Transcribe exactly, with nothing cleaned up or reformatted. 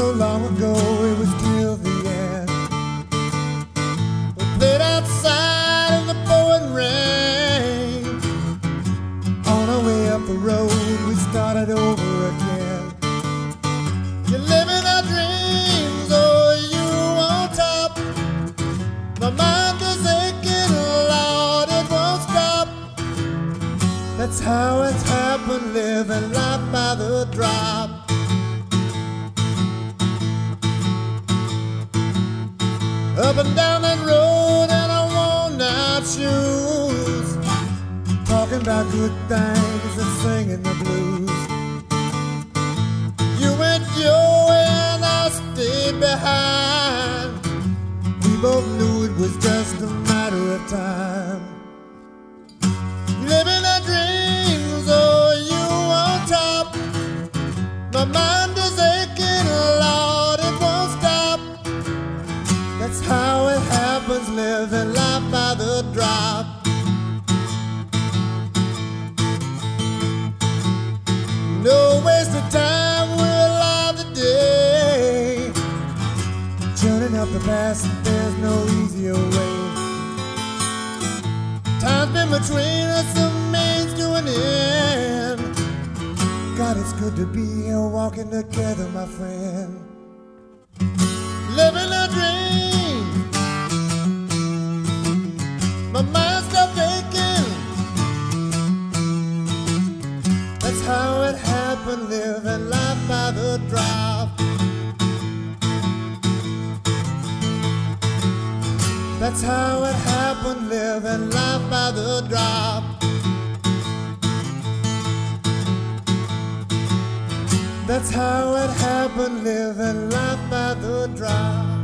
so long ago, it was till the end. We played outside in the pouring rain. On our way up the road, we started over again. You're living our dreams, oh, you on top. My mind is aching, Lord, it won't stop. That's how it's happened, living life by the drop. Up and down that road in our worn-out shoes, talking about good things and singing the blues. You went your way and I stayed behind. We both knew it was just a matter of time. Living our dreams, oh, you on top. My mind is aching, Lord, it won't stop. That's how it happens, living life by the drop. No waste of time, we're alive today. Journeying up the past, there's no easier way. Time's been between us, a means to an end. God, it's good to be here walking together, my friend. Living a dream, my mind's stopped aching. That's how it happened, living life by the drop. That's how it happened, living life by the drop. That's how it happened, living life by the drop.